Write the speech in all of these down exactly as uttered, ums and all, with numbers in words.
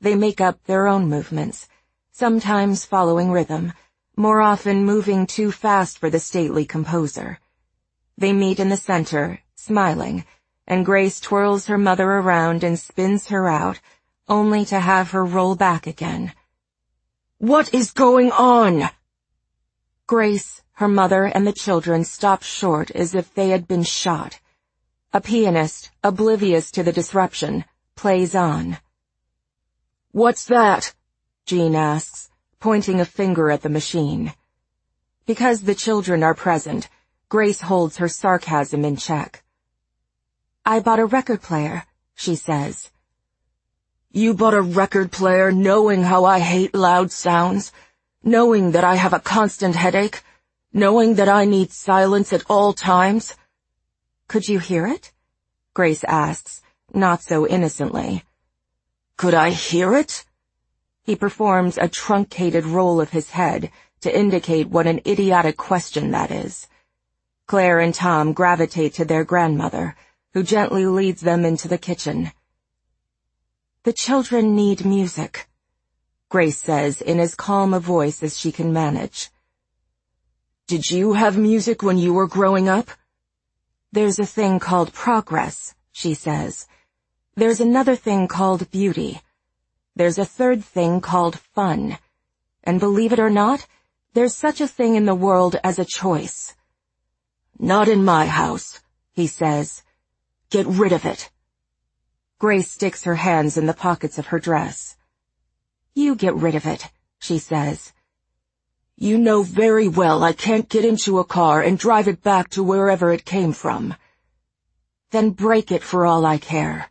They make up their own movements, sometimes following rhythm, more often moving too fast for the stately composer. They meet in the center, smiling, and Grace twirls her mother around and spins her out, only to have her roll back again. "What is going on?" Grace, her mother, and the children stop short as if they had been shot. A pianist, oblivious to the disruption, plays on. "What's that?" Jean asks, pointing a finger at the machine. Because the children are present, Grace holds her sarcasm in check. "I bought a record player," she says. "You bought a record player knowing how I hate loud sounds, knowing that I have a constant headache, knowing that I need silence at all times?" "Could you hear it?" Grace asks, not so innocently. "Could I hear it?" He performs a truncated roll of his head to indicate what an idiotic question that is. Claire and Tom gravitate to their grandmother, who gently leads them into the kitchen. "The children need music," Grace says in as calm a voice as she can manage. "Did you have music when you were growing up?" "There's a thing called progress," she says. "There's another thing called beauty. There's a third thing called fun. And believe it or not, there's such a thing in the world as a choice." "Not in my house," he says. "Get rid of it." Grace sticks her hands in the pockets of her dress. "You get rid of it," she says. "You know very well I can't get into a car and drive it back to wherever it came from." "Then break it for all I care."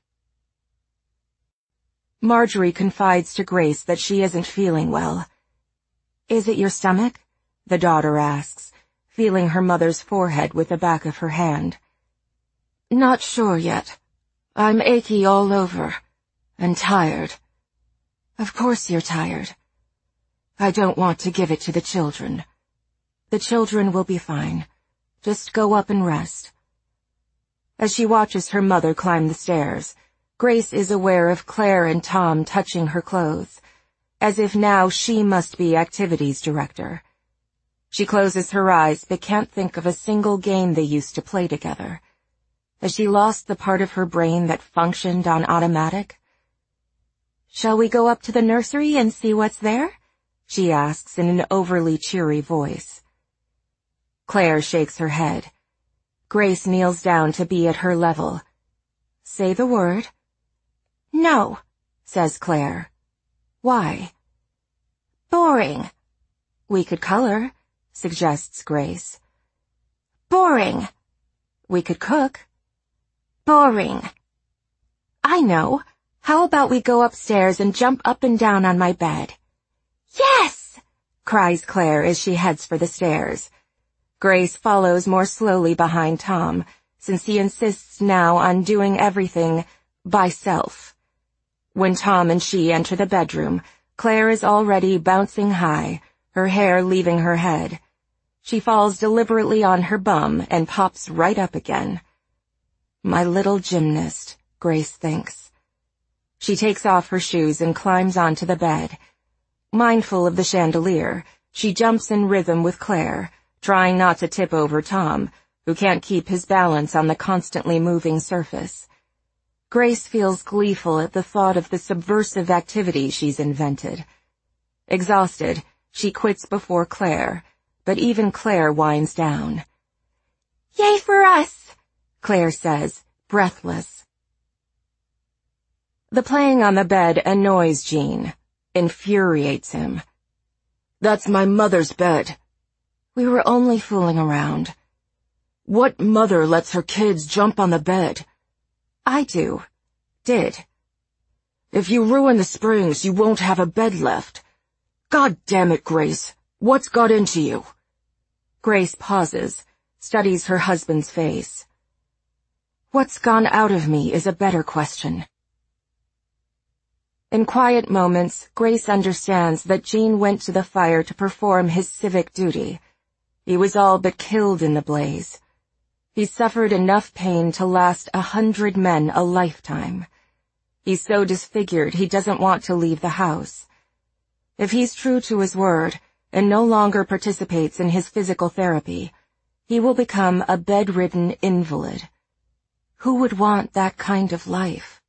Marjorie confides to Grace that she isn't feeling well. "Is it your stomach?" the daughter asks, feeling her mother's forehead with the back of her hand. "Not sure yet. I'm achy all over. And tired." "Of course you're tired." "I don't want to give it to the children." "The children will be fine. Just go up and rest." As she watches her mother climb the stairs, Grace is aware of Claire and Tom touching her clothes, as if now she must be activities director. She closes her eyes but can't think of a single game they used to play together. Has she lost the part of her brain that functioned on automatic? "Shall we go up to the nursery and see what's there?" she asks in an overly cheery voice. Claire shakes her head. Grace kneels down to be at her level. "Say the word." "No," says Claire. "Why?" "Boring." "We could color," suggests Grace. "Boring." "We could cook." "Boring." "I know. How about we go upstairs and jump up and down on my bed?" "Yes!" cries Claire as she heads for the stairs. Grace follows more slowly behind Tom, since he insists now on doing everything by self. When Tom and she enter the bedroom, Claire is already bouncing high, her hair leaving her head. She falls deliberately on her bum and pops right up again. My little gymnast, Grace thinks. She takes off her shoes and climbs onto the bed. Mindful of the chandelier, she jumps in rhythm with Claire, trying not to tip over Tom, who can't keep his balance on the constantly moving surface. Grace feels gleeful at the thought of the subversive activity she's invented. Exhausted, she quits before Claire, but even Claire winds down. "Yay for us," Claire says, breathless. The playing on the bed annoys Jean, infuriates him. "That's my mother's bed." "We were only fooling around." "What mother lets her kids jump on the bed?" "I do. Did." "If you ruin the springs, you won't have a bed left. God damn it, Grace. What's got into you?" Grace pauses, studies her husband's face. What's gone out of me is a better question. In quiet moments, Grace understands that Jean went to the fire to perform his civic duty. He was all but killed in the blaze. He suffered enough pain to last a hundred men a lifetime. He's so disfigured he doesn't want to leave the house. If he's true to his word and no longer participates in his physical therapy, he will become a bedridden invalid. Who would want that kind of life?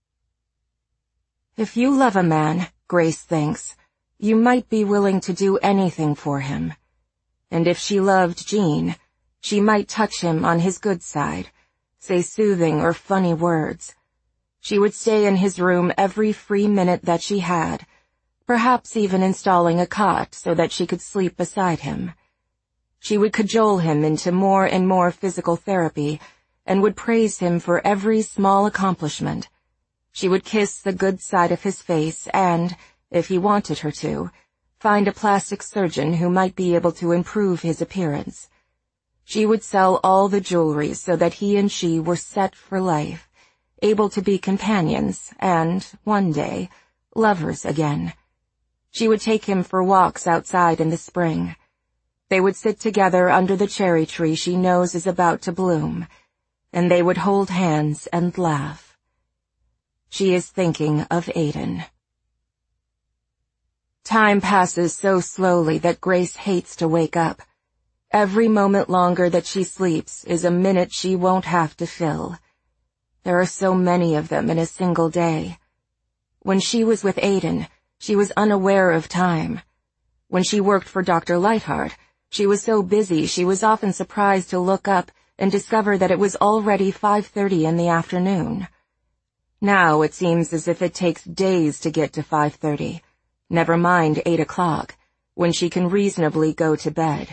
If you love a man, Grace thinks, you might be willing to do anything for him. And if she loved Gene, she might touch him on his good side, say soothing or funny words. She would stay in his room every free minute that she had, perhaps even installing a cot so that she could sleep beside him. She would cajole him into more and more physical therapy and would praise him for every small accomplishment. She would kiss the good side of his face and, if he wanted her to, find a plastic surgeon who might be able to improve his appearance. She would sell all the jewelry so that he and she were set for life, able to be companions and, one day, lovers again. She would take him for walks outside in the spring. They would sit together under the cherry tree she knows is about to bloom, and they would hold hands and laugh. She is thinking of Aiden. Time passes so slowly that Grace hates to wake up. Every moment longer that she sleeps is a minute she won't have to fill. There are so many of them in a single day. When she was with Aiden, she was unaware of time. When she worked for Doctor Lightheart, she was so busy she was often surprised to look up and discover that it was already five thirty in the afternoon. Now it seems as if it takes days to get to five thirty, never mind eight o'clock, when she can reasonably go to bed.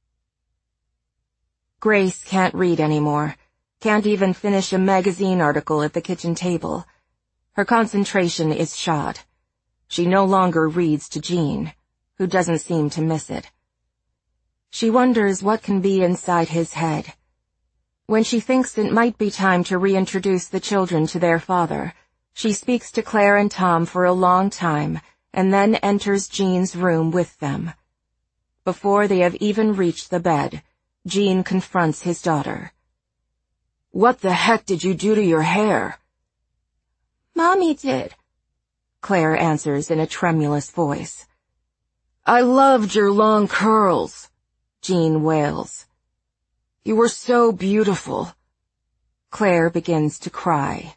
Grace can't read anymore, can't even finish a magazine article at the kitchen table. Her concentration is shot. She no longer reads to Gene, who doesn't seem to miss it. She wonders what can be inside his head. When she thinks it might be time to reintroduce the children to their father, she speaks to Claire and Tom for a long time and then enters Gene's room with them. Before they have even reached the bed, Gene confronts his daughter. "What the heck did you do to your hair?" "Mommy did," Claire answers in a tremulous voice. "I loved your long curls," Gene wails. "You were so beautiful." Claire begins to cry.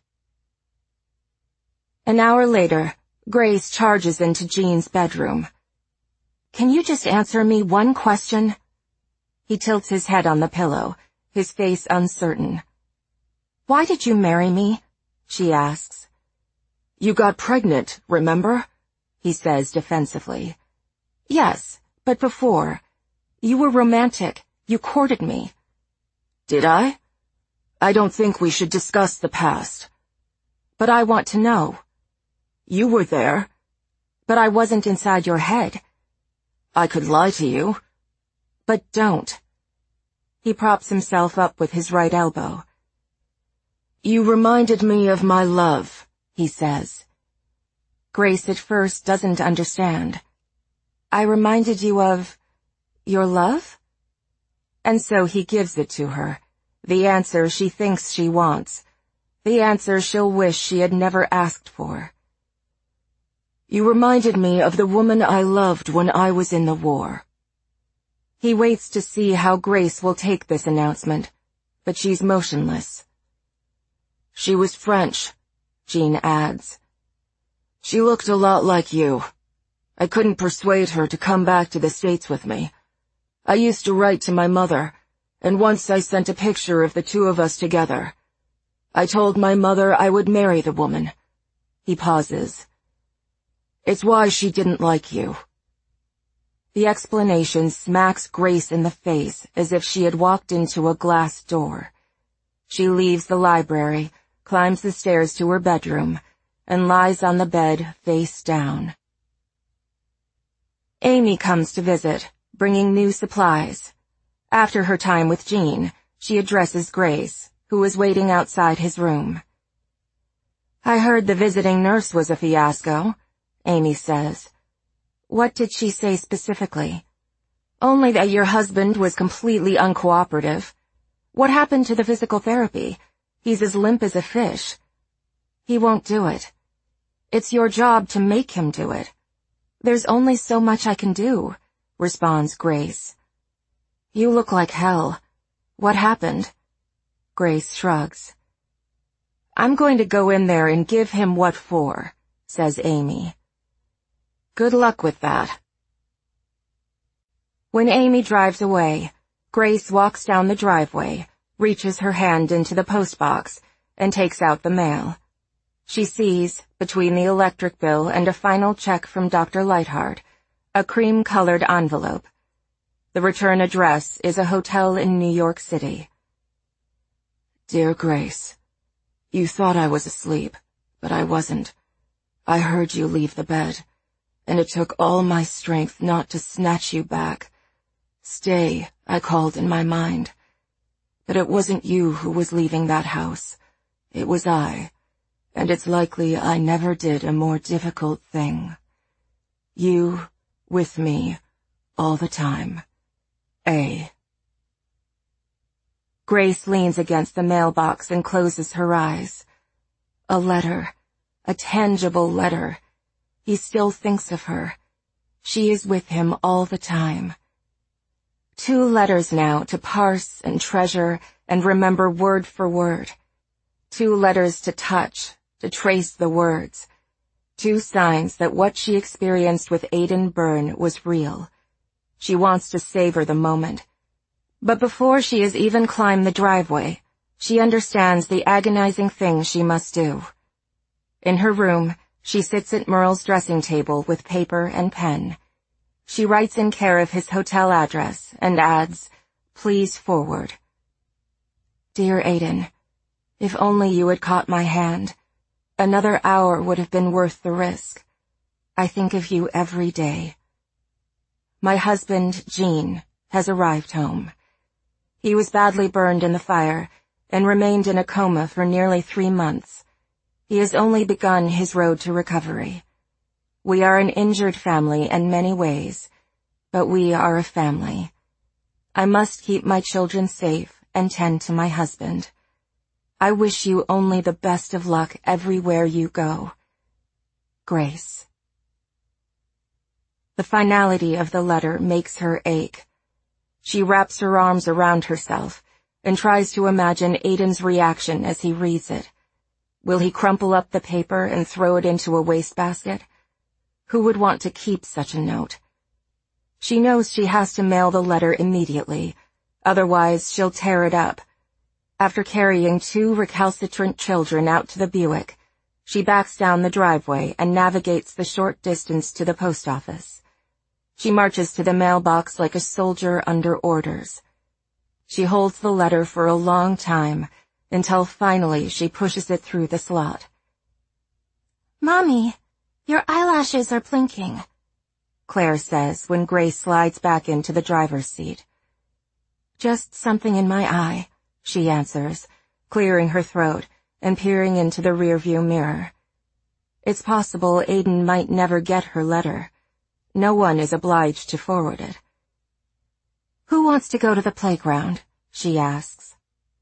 An hour later, Grace charges into Gene's bedroom. "Can you just answer me one question?" He tilts his head on the pillow, his face uncertain. "Why did you marry me?" she asks. "You got pregnant, remember?" he says defensively. "Yes, but before. You were romantic. You courted me." "Did I? I don't think we should discuss the past." "But I want to know." "You were there." "But I wasn't inside your head." "I could lie to you." "But don't." He props himself up with his right elbow. "You reminded me of my love," he says. Grace at first doesn't understand. "I reminded you of your love?" And so he gives it to her, the answer she thinks she wants, the answer she'll wish she had never asked for. "You reminded me of the woman I loved when I was in the war." He waits to see how Grace will take this announcement, but she's motionless. "She was French," Gene adds. "She looked a lot like you. I couldn't persuade her to come back to the States with me. I used to write to my mother, and once I sent a picture of the two of us together. I told my mother I would marry the woman." He pauses. "It's why she didn't like you." The explanation smacks Grace in the face as if she had walked into a glass door. She leaves the library, climbs the stairs to her bedroom, and lies on the bed face down. Amy comes to visit, bringing new supplies. After her time with Gene, she addresses Grace, who is waiting outside his room. "I heard the visiting nurse was a fiasco," Amy says. "What did she say specifically?" "Only that your husband was completely uncooperative. What happened to the physical therapy? He's as limp as a fish." "He won't do it. It's your job to make him do it. There's only so much I can do, responds Grace. You look like hell. What happened? Grace shrugs. I'm going to go in there and give him what for, says Amy. Good luck with that. When Amy drives away, Grace walks down the driveway, reaches her hand into the postbox, and takes out the mail. She sees, between the electric bill and a final check from Doctor Lightheart, a cream-colored envelope. The return address is a hotel in New York City. Dear Grace, you thought I was asleep, but I wasn't. I heard you leave the bed, and it took all my strength not to snatch you back. Stay, I called in my mind. But it wasn't you who was leaving that house. It was I, and it's likely I never did a more difficult thing. You, with me, all the time. A. Grace leans against the mailbox and closes her eyes. A letter. A tangible letter. He still thinks of her. She is with him all the time. Two letters now to parse and treasure and remember word for word. Two letters to touch, to trace the words. Two signs that what she experienced with Aiden Byrne was real. She wants to savor the moment. But before she has even climbed the driveway, she understands the agonizing thing she must do. In her room, she sits at Merle's dressing table with paper and pen. She writes in care of his hotel address and adds, "Please forward." Dear Aiden, if only you had caught my hand. Another hour would have been worth the risk. I think of you every day. My husband, Gene, has arrived home. He was badly burned in the fire and remained in a coma for nearly three months. He has only begun his road to recovery. We are an injured family in many ways, but we are a family. I must keep my children safe and tend to my husband. I wish you only the best of luck everywhere you go. Grace. The finality of the letter makes her ache. She wraps her arms around herself and tries to imagine Aiden's reaction as he reads it. Will he crumple up the paper and throw it into a wastebasket? Who would want to keep such a note? She knows she has to mail the letter immediately, otherwise she'll tear it up. After carrying two recalcitrant children out to the Buick, she backs down the driveway and navigates the short distance to the post office. She marches to the mailbox like a soldier under orders. She holds the letter for a long time, until finally she pushes it through the slot. Mommy, your eyelashes are blinking, Claire says when Grace slides back into the driver's seat. Just something in my eye, she answers, clearing her throat and peering into the rearview mirror. It's possible Aiden might never get her letter. No one is obliged to forward it. Who wants to go to the playground? She asks.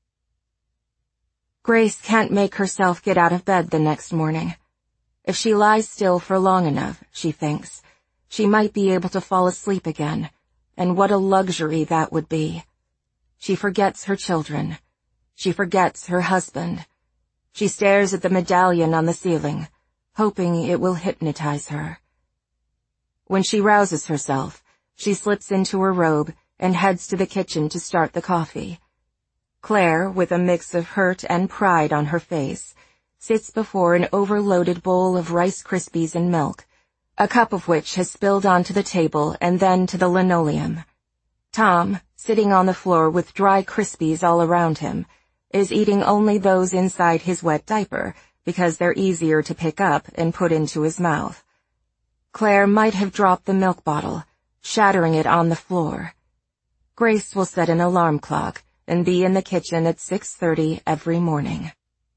Grace can't make herself get out of bed the next morning. If she lies still for long enough, she thinks, she might be able to fall asleep again, and what a luxury that would be. She forgets her children. She forgets her husband. She stares at the medallion on the ceiling, hoping it will hypnotize her. When she rouses herself, she slips into her robe and heads to the kitchen to start the coffee. Claire, with a mix of hurt and pride on her face, sits before an overloaded bowl of Rice Krispies and milk, a cup of which has spilled onto the table and then to the linoleum. Tom, sitting on the floor with dry Krispies all around him, is eating only those inside his wet diaper because they're easier to pick up and put into his mouth. Claire might have dropped the milk bottle, shattering it on the floor. Grace will set an alarm clock and be in the kitchen at six thirty every morning.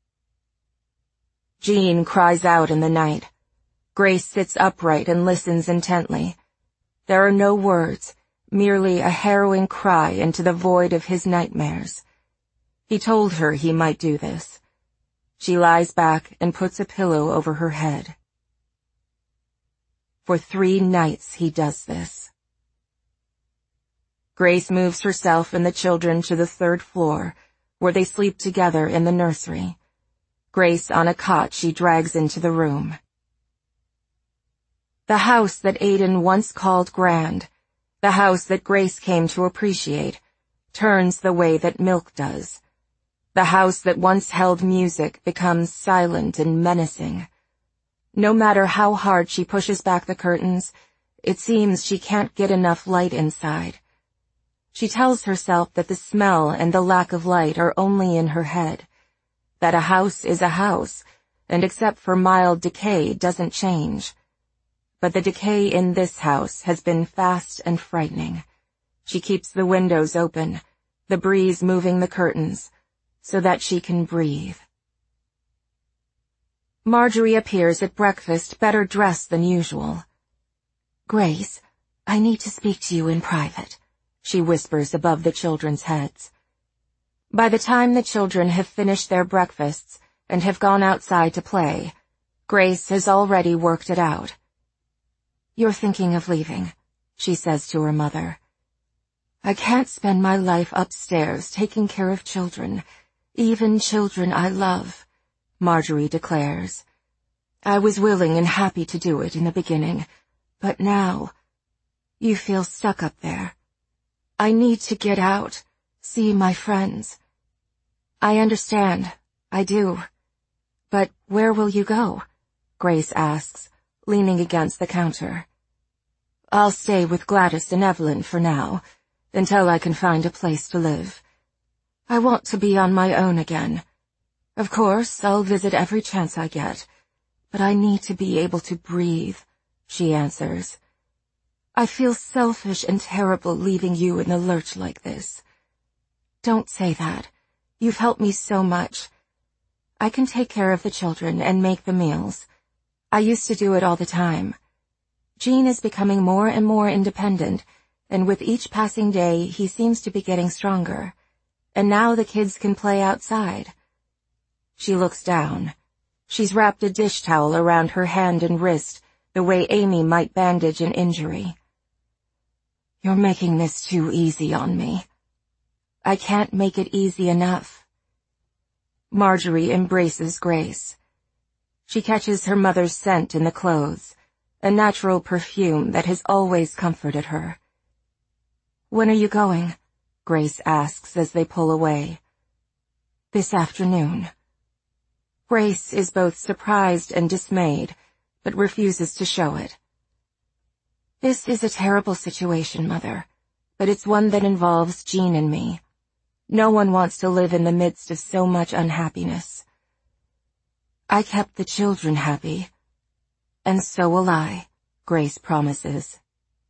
Jean cries out in the night. Grace sits upright and listens intently. There are no words, merely a harrowing cry into the void of his nightmares. He told her he might do this. She lies back and puts a pillow over her head. For three nights he does this. Grace moves herself and the children to the third floor, where they sleep together in the nursery. Grace on a cot she drags into the room. The house that Aiden once called grand, the house that Grace came to appreciate, turns the way that milk does. The house that once held music becomes silent and menacing. No matter how hard she pushes back the curtains, it seems she can't get enough light inside. She tells herself that the smell and the lack of light are only in her head, that a house is a house, and except for mild decay doesn't change. But the decay in this house has been fast and frightening. She keeps the windows open, the breeze moving the curtains, so that she can breathe. Marjorie appears at breakfast better dressed than usual. "Grace, I need to speak to you in private," she whispers above the children's heads. By the time the children have finished their breakfasts and have gone outside to play, Grace has already worked it out. "You're thinking of leaving," she says to her mother. "I can't spend my life upstairs taking care of children, even children I love," Marjorie declares. "I was willing and happy to do it in the beginning, but now, you feel stuck up there. I need to get out, see my friends." "I understand, I do. But where will you go?" Grace asks, leaning against the counter. "I'll stay with Gladys and Evelyn for now, until I can find a place to live. I want to be on my own again. Of course, I'll visit every chance I get, but I need to be able to breathe," she answers. "I feel selfish and terrible leaving you in the lurch like this." "Don't say that. You've helped me so much. I can take care of the children and make the meals. I used to do it all the time. Gene is becoming more and more independent, and with each passing day he seems to be getting stronger. And now the kids can play outside." She looks down. She's wrapped a dish towel around her hand and wrist, the way Amy might bandage an injury. "You're making this too easy on me." "I can't make it easy enough." Marjorie embraces Grace. She catches her mother's scent in the clothes, a natural perfume that has always comforted her. "When are you going?" Grace asks as they pull away. "This afternoon." Grace is both surprised and dismayed, but refuses to show it. "This is a terrible situation, Mother, but it's one that involves Gene and me. No one wants to live in the midst of so much unhappiness." "I kept the children happy." "And so will I," Grace promises.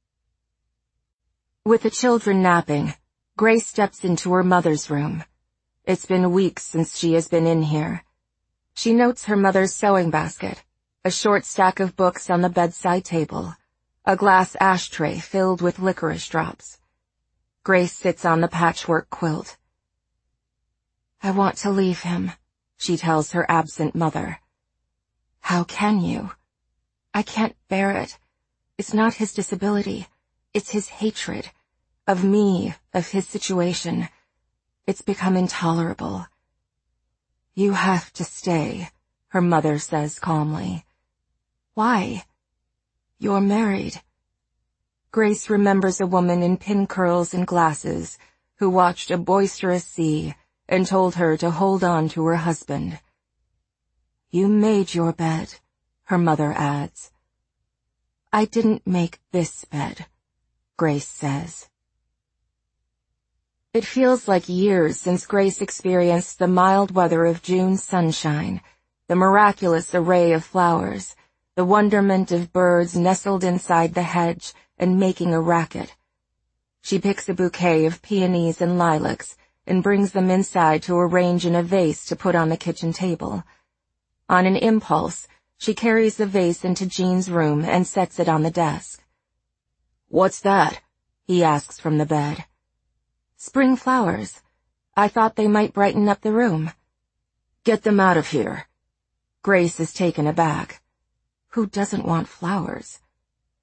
With the children napping, Grace steps into her mother's room. It's been weeks since she has been in here. She notes her mother's sewing basket, a short stack of books on the bedside table, a glass ashtray filled with licorice drops. Grace sits on the patchwork quilt. "I want to leave him," she tells her absent mother. "How can you?" "I can't bear it. It's not his disability. It's his hatred. Of me, of his situation. It's become intolerable." "You have to stay," her mother says calmly. "Why?" "You're married." Grace remembers a woman in pin curls and glasses who watched a boisterous sea and told her to hold on to her husband. "You made your bed," her mother adds. "I didn't make this bed," Grace says. It feels like years since Grace experienced the mild weather of June sunshine, the miraculous array of flowers, the wonderment of birds nestled inside the hedge and making a racket. She picks a bouquet of peonies and lilacs and brings them inside to arrange in a vase to put on the kitchen table. On an impulse, she carries the vase into Gene's room and sets it on the desk. "What's that?" he asks from the bed. "Spring flowers. I thought they might brighten up the room." "Get them out of here." Grace is taken aback. Who doesn't want flowers?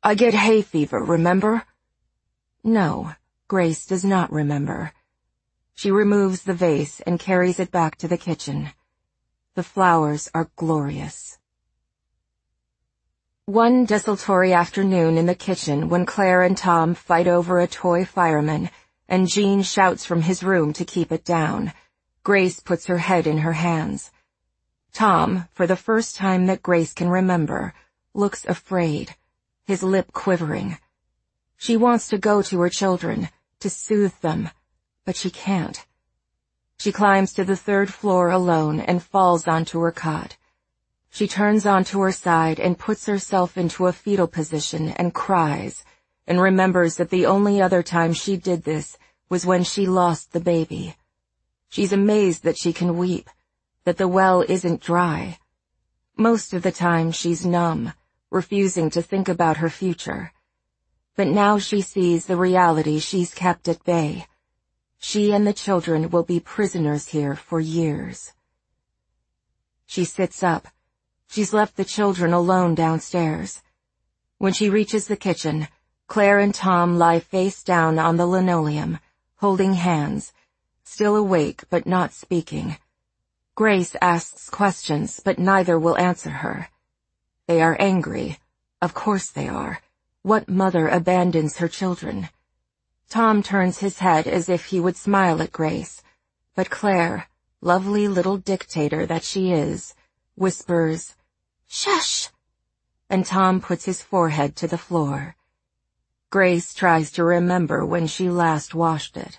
I get hay fever, remember? No, Grace does not remember. She removes the vase and carries it back to the kitchen. The flowers are glorious. One desultory afternoon in the kitchen when Claire and Tom fight over a toy fireman and Jean shouts from his room to keep it down, Grace puts her head in her hands. Tom, for the first time that Grace can remember, looks afraid, his lip quivering. She wants to go to her children, to soothe them, but she can't. She climbs to the third floor alone and falls onto her cot. She turns onto her side and puts herself into a fetal position and cries, and remembers that the only other time she did this was when she lost the baby. She's amazed that she can weep, that the well isn't dry. Most of the time she's numb, refusing to think about her future. But now she sees the reality she's kept at bay. She and the children will be prisoners here for years. She sits up. She's left the children alone downstairs. When she reaches the kitchen, Claire and Tom lie face down on the linoleum, holding hands, still awake but not speaking. Grace asks questions, but neither will answer her. They are angry. Of course they are. What mother abandons her children? Tom turns his head as if he would smile at Grace, but Claire, lovely little dictator that she is, whispers, "Shush!" and Tom puts his forehead to the floor. Grace tries to remember when she last washed it.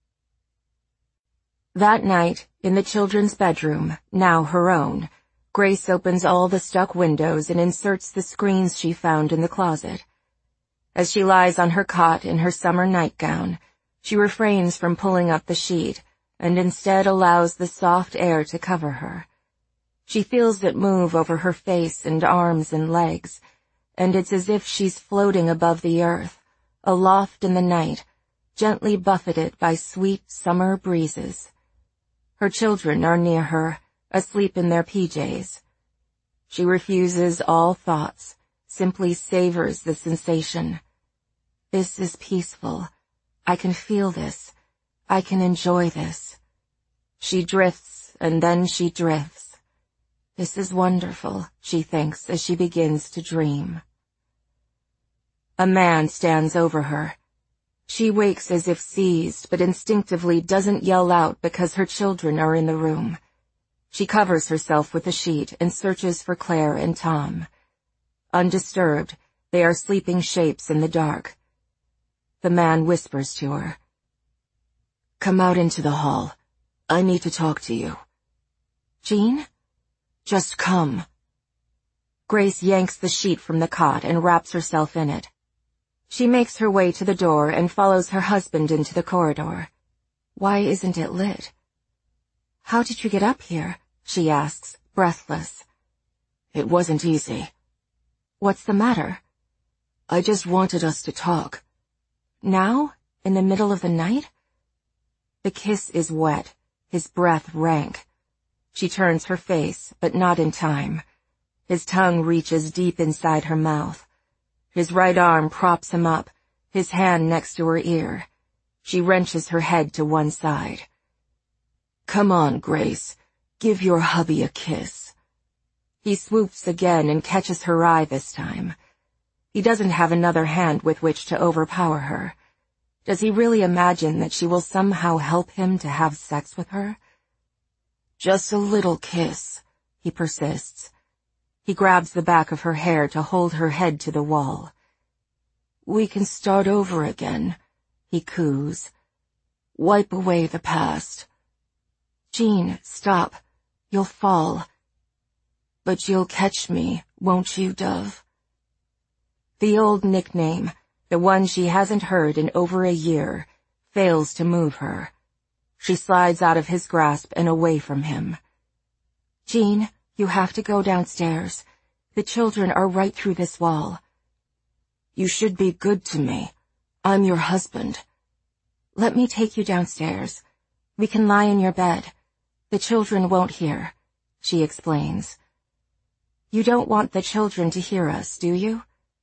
That night, in the children's bedroom, now her own, Grace opens all the stuck windows and inserts the screens she found in the closet. As she lies on her cot in her summer nightgown, she refrains from pulling up the sheet and instead allows the soft air to cover her. She feels it move over her face and arms and legs, and it's as if she's floating above the earth, aloft in the night, gently buffeted by sweet summer breezes. Her children are near her, asleep in their P Js. She refuses all thoughts, simply savors the sensation. This is peaceful. I can feel this. I can enjoy this. She drifts, and then she drifts. This is wonderful, she thinks as she begins to dream. A man stands over her. She wakes as if seized, but instinctively doesn't yell out because her children are in the room. She covers herself with a sheet and searches for Claire and Tom. Undisturbed, they are sleeping shapes in the dark. The man whispers to her, "Come out into the hall. I need to talk to you." "Jean?" "Just come." Grace yanks the sheet from the cot and wraps herself in it. She makes her way to the door and follows her husband into the corridor. Why isn't it lit? "How did you get up here?" she asks, breathless. "It wasn't easy." "What's the matter?" "I just wanted us to talk." "Now? In the middle of the night?" The kiss is wet, his breath rank. She turns her face, but not in time. His tongue reaches deep inside her mouth. His right arm props him up, his hand next to her ear. She wrenches her head to one side. "Come on, Grace. Give your hubby a kiss." He swoops again and catches her eye this time. He doesn't have another hand with which to overpower her. Does he really imagine that she will somehow help him to have sex with her? "Just a little kiss," he persists. He grabs the back of her hair to hold her head to the wall. "We can start over again," he coos. "Wipe away the past." "Jean, stop. You'll fall." "But you'll catch me, won't you, Dove?" The old nickname, the one she hasn't heard in over a year, fails to move her. She slides out of his grasp and away from him. "Jean, you have to go downstairs. The children are right through this wall." "You should be good to me. I'm your husband." "Let me take you downstairs. We can lie in your bed. The children won't hear," she explains. "You don't want the children to hear us, do you?"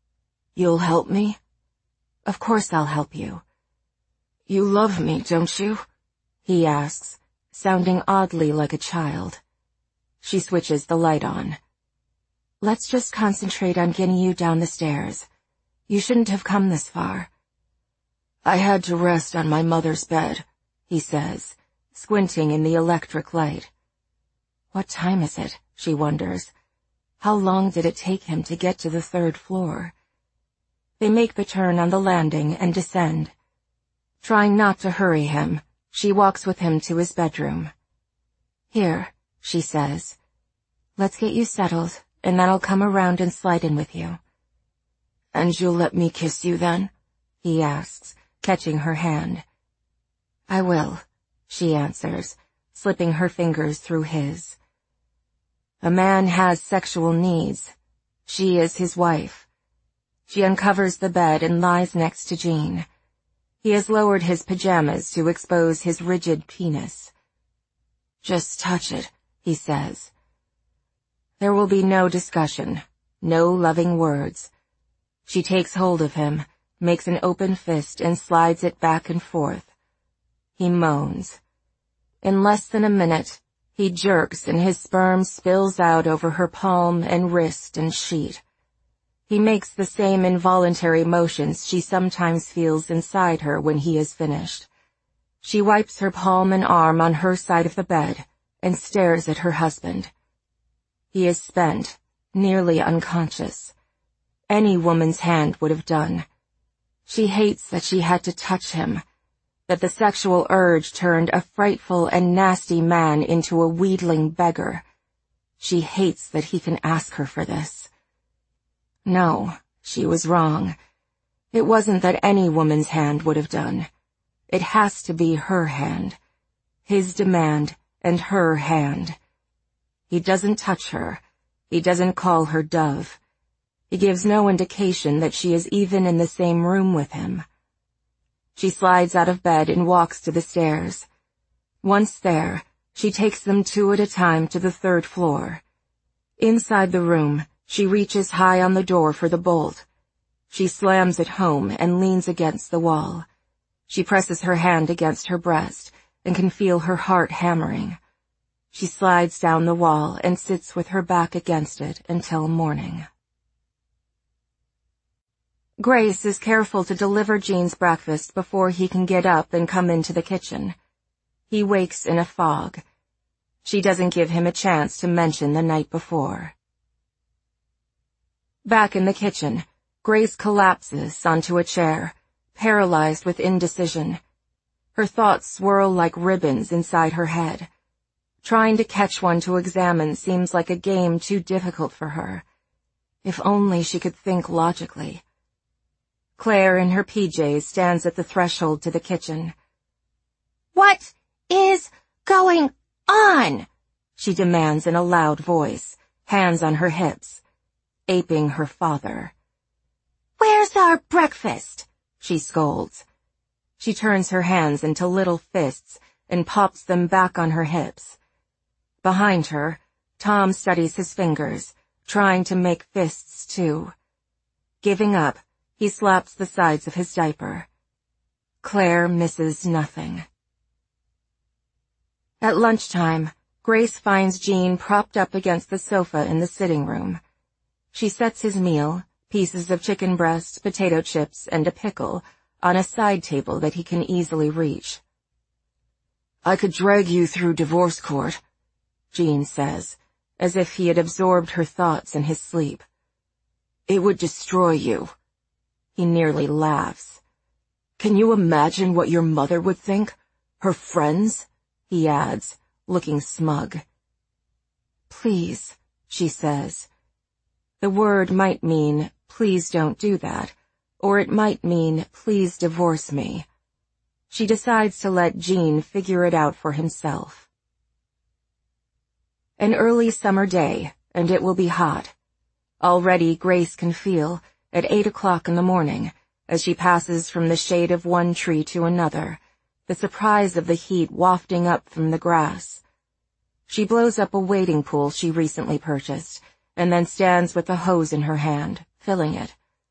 You'll help me? Of course I'll help you. You love me, don't you? He asks, sounding oddly like a child. She switches the light on. Let's just concentrate on getting you down the stairs. You shouldn't have come this far. I had to rest on my mother's bed, he says, squinting in the electric light. What time is it? She wonders. How long did it take him to get to the third floor? They make the turn on the landing and descend. Trying not to hurry him, she walks with him to his bedroom. Here, she says. Let's get you settled, and then I'll come around and slide in with you. And you'll let me kiss you then? He asks, catching her hand. I will, she answers, slipping her fingers through his. A man has sexual needs. She is his wife. She uncovers the bed and lies next to Jean. He has lowered his pajamas to expose his rigid penis. Just touch it, he says. There will be no discussion, no loving words. She takes hold of him, makes an open fist and slides it back and forth. He moans. In less than a minute, he jerks and his sperm spills out over her palm and wrist and sheet. He makes the same involuntary motions she sometimes feels inside her when he is finished. She wipes her palm and arm on her side of the bed and stares at her husband. He is spent, nearly unconscious. Any woman's hand would have done. She hates that she had to touch him, that the sexual urge turned a frightful and nasty man into a wheedling beggar. She hates that he can ask her for this. No, she was wrong. It wasn't that any woman's hand would have done. It has to be her hand. His demand and her hand. He doesn't touch her. He doesn't call her Dove. He gives no indication that she is even in the same room with him. She slides out of bed and walks to the stairs. Once there, she takes them two at a time to the third floor. Inside the room, she reaches high on the door for the bolt. She slams it home and leans against the wall. She presses her hand against her breast and can feel her heart hammering. She slides down the wall and sits with her back against it until morning. Grace is careful to deliver Jean's breakfast before he can get up and come into the kitchen. He wakes in a fog. She doesn't give him a chance to mention the night before. Back in the kitchen, Grace collapses onto a chair, paralyzed with indecision. Her thoughts swirl like ribbons inside her head. Trying to catch one to examine seems like a game too difficult for her. If only she could think logically. Claire in her P Js stands at the threshold to the kitchen. What is going on? She demands in a loud voice, hands on her hips. Aping her father. Where's our breakfast? She scolds. She turns her hands into little fists and pops them back on her hips. Behind her, Tom studies his fingers, trying to make fists too. Giving up, he slaps the sides of his diaper. Claire misses nothing. At lunchtime, Grace finds Jean propped up against the sofa in the sitting room. She sets his meal, pieces of chicken breast, potato chips, and a pickle, on a side table that he can easily reach. I could drag you through divorce court, Jean says, as if he had absorbed her thoughts in his sleep. It would destroy you. He nearly laughs. Can you imagine what your mother would think? Her friends? He adds, looking smug. Please, she says. The word might mean, please don't do that, or it might mean, please divorce me. She decides to let Jean figure it out for himself. An early summer day, and it will be hot. Already Grace can feel, at eight o'clock in the morning, as she passes from the shade of one tree to another, the surprise of the heat wafting up from the grass. She blows up a wading pool she recently purchased, and then stands with the hose in her hand, filling it.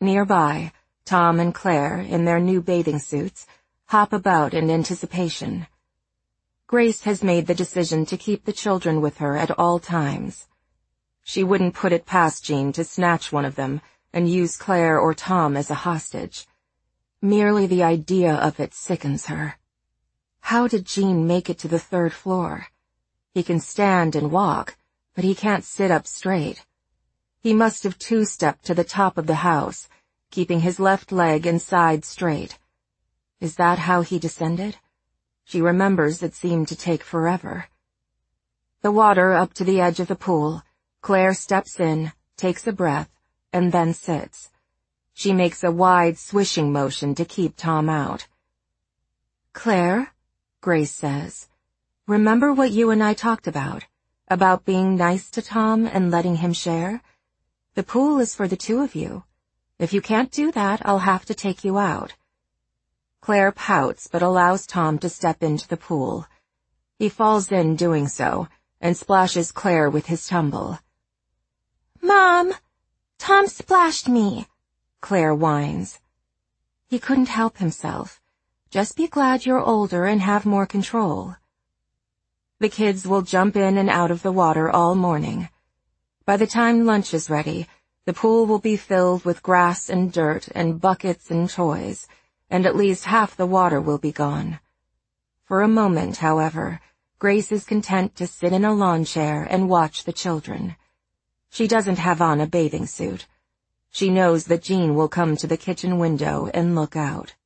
Nearby, Tom and Claire, in their new bathing suits, hop about in anticipation. Grace has made the decision to keep the children with her at all times. She wouldn't put it past Jean to snatch one of them and use Claire or Tom as a hostage. Merely the idea of it sickens her. How did Jean make it to the third floor? He can stand and walk, but he can't sit up straight. He must have two-stepped to the top of the house, keeping his left leg and side straight. Is that how he descended? She remembers it seemed to take forever. The water up to the edge of the pool, Claire steps in, takes a breath, and then sits. She makes a wide swishing motion to keep Tom out. "Claire," Grace says, "remember what you and I talked about, about being nice to Tom and letting him share? The pool is for the two of you. If you can't do that, I'll have to take you out." Claire pouts but allows Tom to step into the pool. He falls in doing so and splashes Claire with his tumble. "Mom, Tom splashed me," Claire whines. He couldn't help himself. Just be glad you're older and have more control. The kids will jump in and out of the water all morning. By the time lunch is ready, the pool will be filled with grass and dirt and buckets and toys, and at least half the water will be gone. For a moment, however, Grace is content to sit in a lawn chair and watch the children. She doesn't have on a bathing suit. She knows that Jean will come to the kitchen window and look out.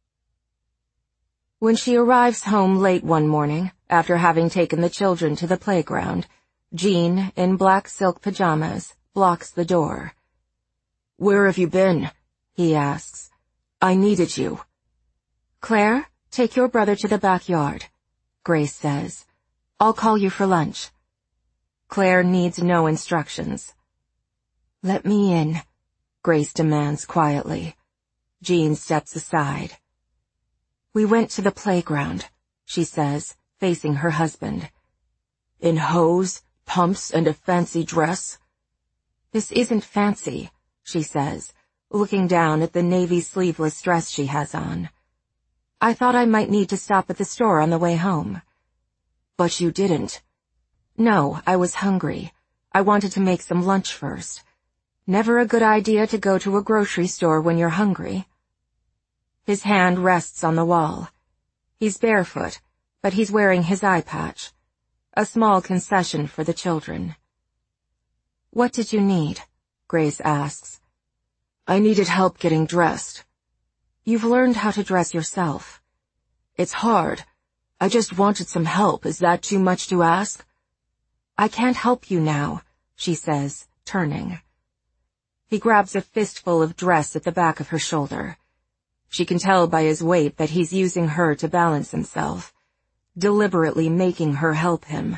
When she arrives home late one morning, after having taken the children to the playground, Jean, in black silk pajamas, blocks the door. "Where have you been?" he asks. "I needed you." "Claire, take your brother to the backyard," Grace says. "I'll call you for lunch." Claire needs no instructions. "Let me in," Grace demands quietly. Jean steps aside. "We went to the playground," she says, facing her husband. "In hose, pumps, and a fancy dress?" "This isn't fancy," she says, looking down at the navy sleeveless dress she has on. "I thought I might need to stop at the store on the way home." "But you didn't." "No, I was hungry. I wanted to make some lunch first. Never a good idea to go to a grocery store when you're hungry." His hand rests on the wall. He's barefoot, but he's wearing his eye patch. A small concession for the children. "What did you need?" Grace asks. "I needed help getting dressed." "You've learned how to dress yourself." "It's hard. I just wanted some help. Is that too much to ask?" "I can't help you now," she says, turning. He grabs a fistful of dress at the back of her shoulder. She can tell by his weight that he's using her to balance himself, deliberately making her help him.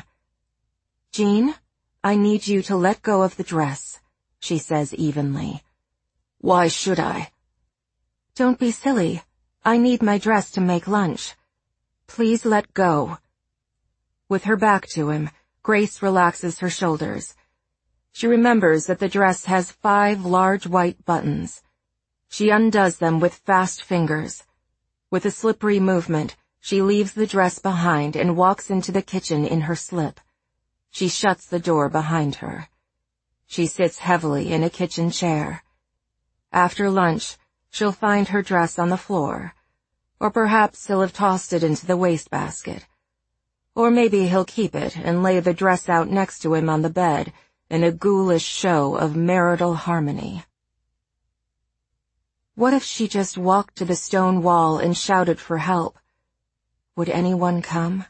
"Jean, I need you to let go of the dress," she says evenly. "Why should I?" "Don't be silly. I need my dress to make lunch. Please let go." With her back to him, Grace relaxes her shoulders. She remembers that the dress has five large white buttons. She undoes them with fast fingers. With a slippery movement, she leaves the dress behind and walks into the kitchen in her slip. She shuts the door behind her. She sits heavily in a kitchen chair. After lunch, she'll find her dress on the floor. Or perhaps he'll have tossed it into the wastebasket. Or maybe he'll keep it and lay the dress out next to him on the bed in a ghoulish show of marital harmony. What if she just walked to the stone wall and shouted for help? Would anyone come?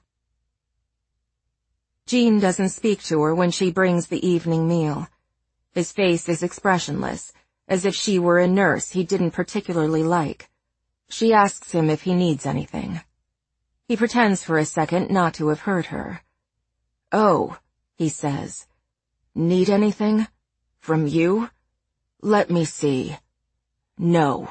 Jean doesn't speak to her when she brings the evening meal. His face is expressionless, as if she were a nurse he didn't particularly like. She asks him if he needs anything. He pretends for a second not to have heard her. "Oh," he says. "Need anything? From you? Let me see. No."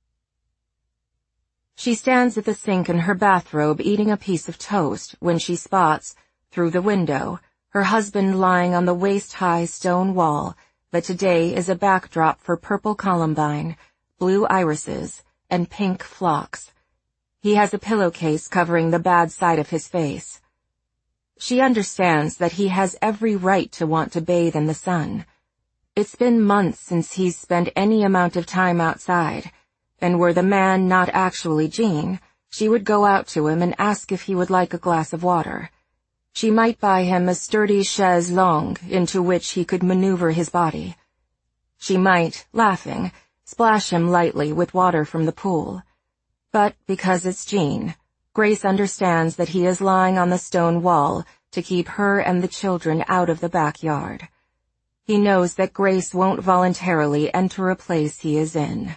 She stands at the sink in her bathrobe eating a piece of toast when she spots, through the window, her husband lying on the waist-high stone wall that today is a backdrop for purple columbine blue irises, and pink phlox. He has a pillowcase covering the bad side of his face. She understands that he has every right to want to bathe in the sun. It's been months since he's spent any amount of time outside, and were the man not actually Jean, she would go out to him and ask if he would like a glass of water. She might buy him a sturdy chaise longue into which he could maneuver his body. She might, laughing, splash him lightly with water from the pool. But because it's Jean, Grace understands that he is lying on the stone wall to keep her and the children out of the backyard. He knows that Grace won't voluntarily enter a place he is in.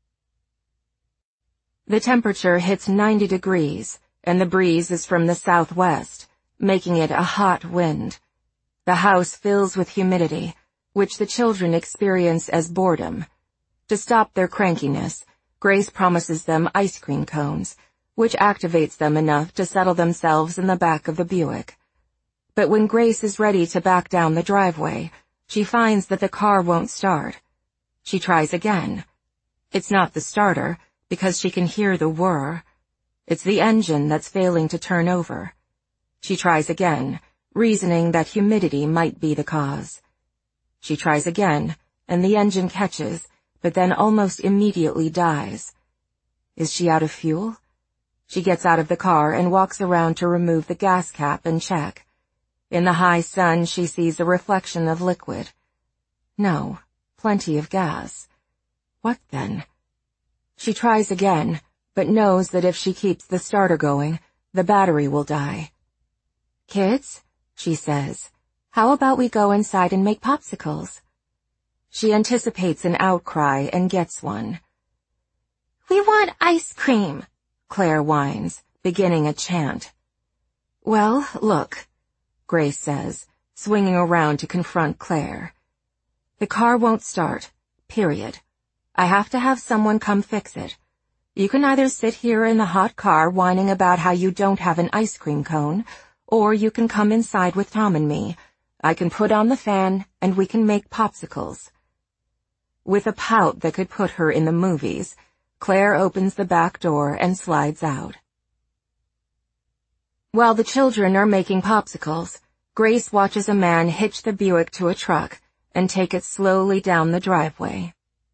The temperature hits ninety degrees, and the breeze is from the southwest, making it a hot wind. The house fills with humidity, which the children experience as boredom. To stop their crankiness, Grace promises them ice cream cones, which activates them enough to settle themselves in the back of the Buick. But when Grace is ready to back down the driveway, she finds that the car won't start. She tries again. It's not the starter, because she can hear the whir. It's the engine that's failing to turn over. She tries again, reasoning that humidity might be the cause. She tries again, and the engine catches, but then almost immediately dies. Is she out of fuel? She gets out of the car and walks around to remove the gas cap and check. In the high sun, she sees a reflection of liquid. No, plenty of gas. What then? She tries again, but knows that if she keeps the starter going, the battery will die. "Kids," she says, "how about we go inside and make popsicles?" She anticipates an outcry and gets one. "We want ice cream," Claire whines, beginning a chant. "Well, look," Grace says, swinging around to confront Claire. "The car won't start, period. I have to have someone come fix it. You can either sit here in the hot car whining about how you don't have an ice cream cone, or you can come inside with Tom and me. I can put on the fan, and we can make popsicles." With a pout that could put her in the movies, Claire opens the back door and slides out. While the children are making popsicles, Grace watches a man hitch the Buick to a truck and take it slowly down the driveway.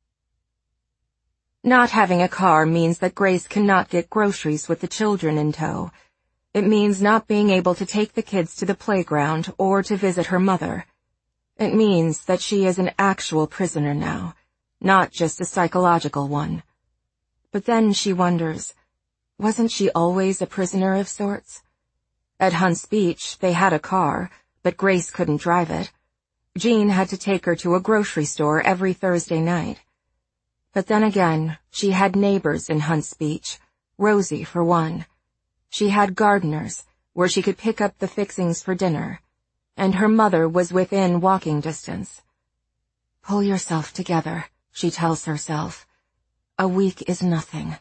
Not having a car means that Grace cannot get groceries with the children in tow. It means not being able to take the kids to the playground or to visit her mother. It means that she is an actual prisoner now, not just a psychological one. But then she wonders, wasn't she always a prisoner of sorts? At Hunts Beach, they had a car, but Grace couldn't drive it. Jean had to take her to a grocery store every Thursday night. But then again, she had neighbors in Hunts Beach, Rosie for one. She had gardeners, where she could pick up the fixings for dinner, and her mother was within walking distance. Pull yourself together, she tells herself. A week is nothing.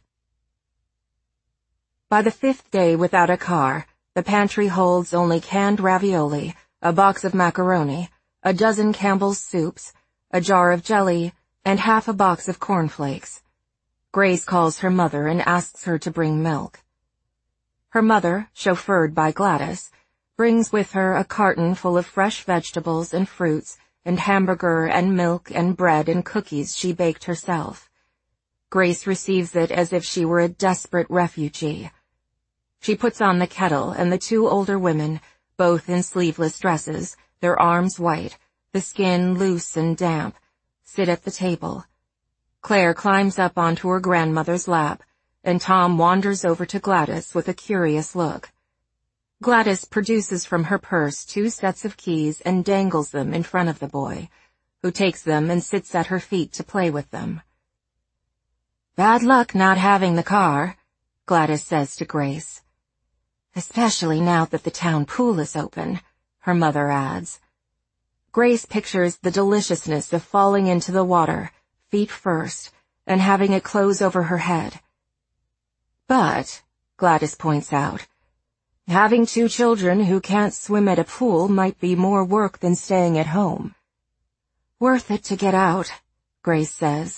By the fifth day without a car, the pantry holds only canned ravioli, a box of macaroni, a dozen Campbell's soups, a jar of jelly, and half a box of cornflakes. Grace calls her mother and asks her to bring milk. Her mother, chauffeured by Gladys, brings with her a carton full of fresh vegetables and fruits and hamburger and milk and bread and cookies she baked herself. Grace receives it as if she were a desperate refugee. She puts on the kettle, and the two older women, both in sleeveless dresses, their arms white, the skin loose and damp, sit at the table. Claire climbs up onto her grandmother's lap, and Tom wanders over to Gladys with a curious look. Gladys produces from her purse two sets of keys and dangles them in front of the boy, who takes them and sits at her feet to play with them. "Bad luck not having the car," Gladys says to Grace. "Especially now that the town pool is open," her mother adds. Grace pictures the deliciousness of falling into the water, feet first, and having it close over her head. But, Gladys points out, having two children who can't swim at a pool might be more work than staying at home. "Worth it to get out," Grace says,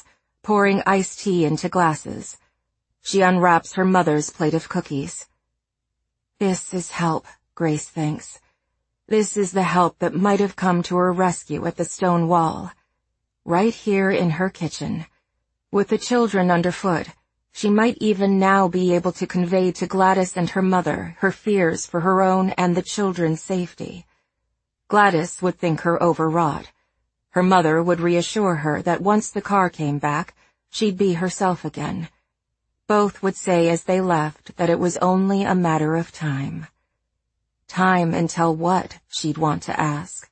pouring iced tea into glasses. She unwraps her mother's plate of cookies. This is help, Grace thinks. This is the help that might have come to her rescue at the stone wall. Right here in her kitchen. With the children underfoot, she might even now be able to convey to Gladys and her mother her fears for her own and the children's safety. Gladys would think her overwrought. Her mother would reassure her that once the car came back, she'd be herself again. Both would say as they left that it was only a matter of time. Time until what, she'd want to ask.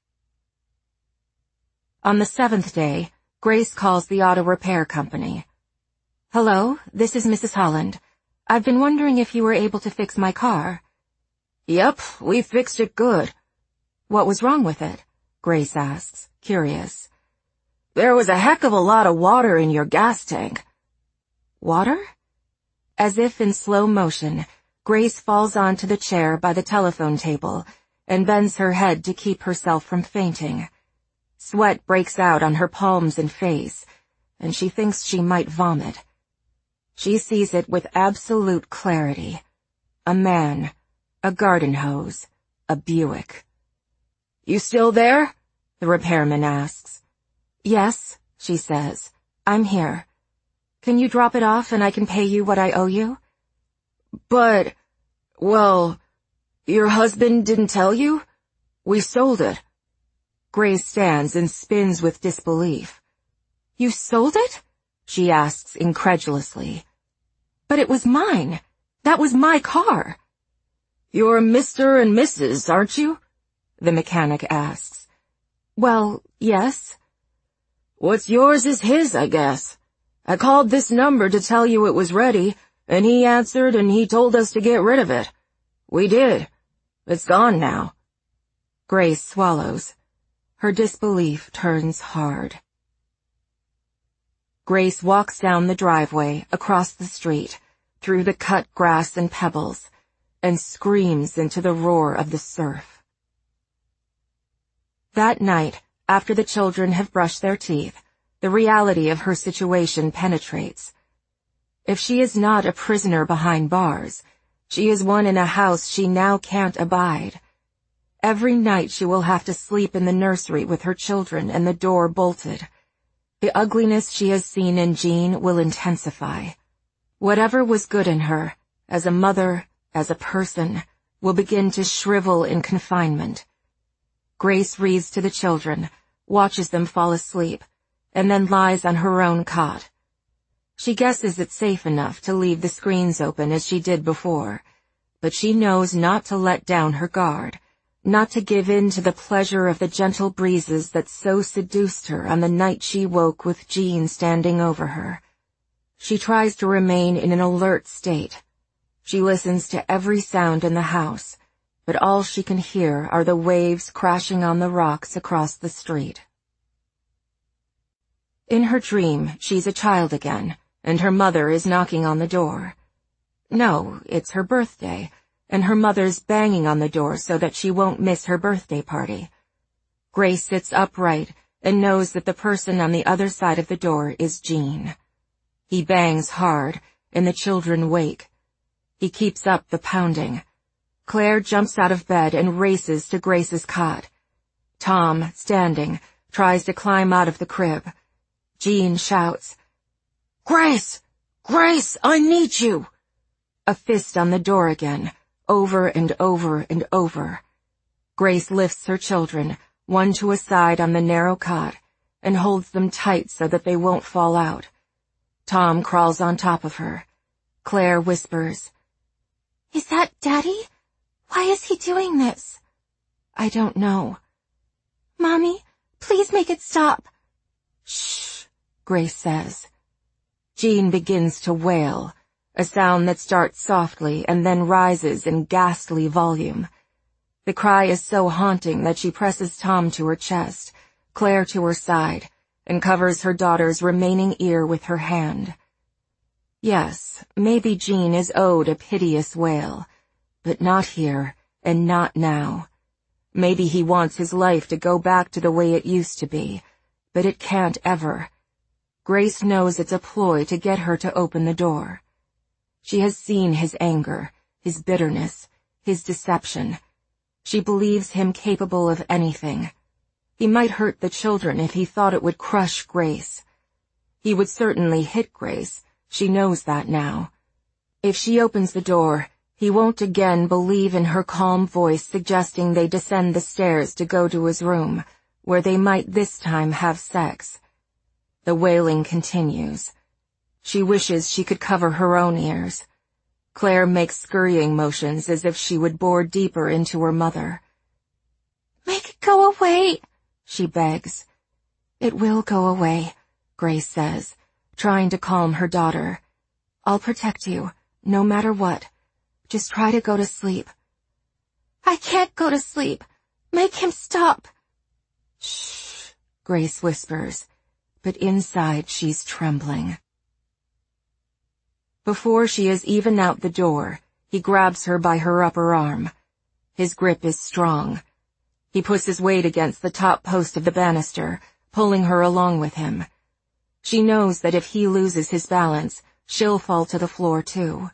On the seventh day, Grace calls the auto repair company. Hello, this is Missus Holland. I've been wondering if you were able to fix my car. Yep, we fixed it good. What was wrong with it? Grace asks, curious. There was a heck of a lot of water in your gas tank. Water? As if in slow motion, Grace falls onto the chair by the telephone table and bends her head to keep herself from fainting. Sweat breaks out on her palms and face, and she thinks she might vomit. She sees it with absolute clarity. A man, a garden hose, a Buick. You still there? The repairman asks. Yes, she says. I'm here. Can you drop it off and I can pay you what I owe you? But, well, your husband didn't tell you? We sold it. Grace stands and spins with disbelief. You sold it? She asks incredulously. But it was mine. That was my car. You're Mister and Missus, aren't you? The mechanic asks. Well, yes. What's yours is his, I guess. I called this number to tell you it was ready, and he answered and he told us to get rid of it. We did. It's gone now. Grace swallows. Her disbelief turns hard. Grace walks down the driveway, across the street, through the cut grass and pebbles, and screams into the roar of the surf. That night, after the children have brushed their teeth, the reality of her situation penetrates. If she is not a prisoner behind bars, she is one in a house she now can't abide. Every night she will have to sleep in the nursery with her children and the door bolted. The ugliness she has seen in Jean will intensify. Whatever was good in her, as a mother, as a person, will begin to shrivel in confinement. Grace reads to the children, watches them fall asleep, and then lies on her own cot. She guesses it's safe enough to leave the screens open as she did before, but she knows not to let down her guard, not to give in to the pleasure of the gentle breezes that so seduced her on the night she woke with Jean standing over her. She tries to remain in an alert state. She listens to every sound in the house, but all she can hear are the waves crashing on the rocks across the street. In her dream, she's a child again, and her mother is knocking on the door. No, it's her birthday, and her mother's banging on the door so that she won't miss her birthday party. Grace sits upright and knows that the person on the other side of the door is Jean. He bangs hard, and the children wake. He keeps up the pounding. Claire jumps out of bed and races to Grace's cot. Tom, standing, tries to climb out of the crib. Jean shouts, "Grace! Grace, I need you!" A fist on the door again, over and over and over. Grace lifts her children, one to a side on the narrow cot, and holds them tight so that they won't fall out. Tom crawls on top of her. Claire whispers, "Is that Daddy? Why is he doing this?" "I don't know." "Mommy, please make it stop." "Shh," Grace says. Jean begins to wail, a sound that starts softly and then rises in ghastly volume. The cry is so haunting that she presses Tom to her chest, Claire to her side, and covers her daughter's remaining ear with her hand. Yes, maybe Jean is owed a piteous wail, but not here, and not now. Maybe he wants his life to go back to the way it used to be, but it can't ever. Grace knows it's a ploy to get her to open the door. She has seen his anger, his bitterness, his deception. She believes him capable of anything. He might hurt the children if he thought it would crush Grace. He would certainly hit Grace. She knows that now. If she opens the door, he won't again believe in her calm voice suggesting they descend the stairs to go to his room, where they might this time have sex. The wailing continues. She wishes she could cover her own ears. Claire makes scurrying motions as if she would bore deeper into her mother. Make it go away, she begs. It will go away, Grace says, trying to calm her daughter. I'll protect you, no matter what. Just try to go to sleep. I can't go to sleep. Make him stop. Shh, Grace whispers, but inside she's trembling. Before she is even out the door, he grabs her by her upper arm. His grip is strong. He puts his weight against the top post of the banister, pulling her along with him. She knows that if he loses his balance, she'll fall to the floor too.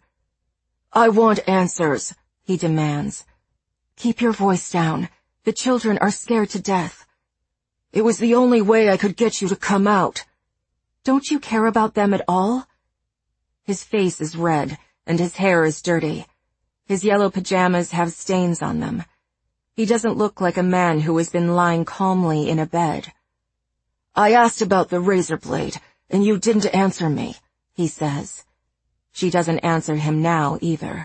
I want answers, he demands. Keep your voice down. The children are scared to death. It was the only way I could get you to come out. Don't you care about them at all? His face is red, and his hair is dirty. His yellow pajamas have stains on them. He doesn't look like a man who has been lying calmly in a bed. I asked about the razor blade, and you didn't answer me, he says. She doesn't answer him now either.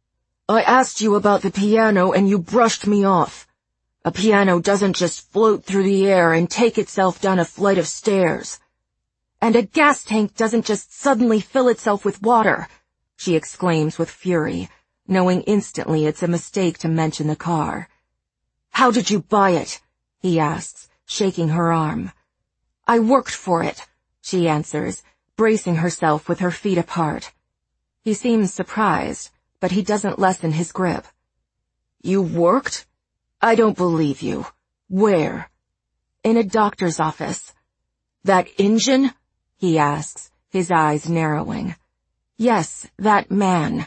I asked you about the piano and you brushed me off. A piano doesn't just float through the air and take itself down a flight of stairs. And a gas tank doesn't just suddenly fill itself with water, she exclaims with fury, knowing instantly it's a mistake to mention the car. How did you buy it? He asks, shaking her arm. I worked for it, she answers, bracing herself with her feet apart. He seems surprised, but he doesn't lessen his grip. You worked? I don't believe you. Where? In a doctor's office. That engine? He asks, his eyes narrowing. Yes, that man.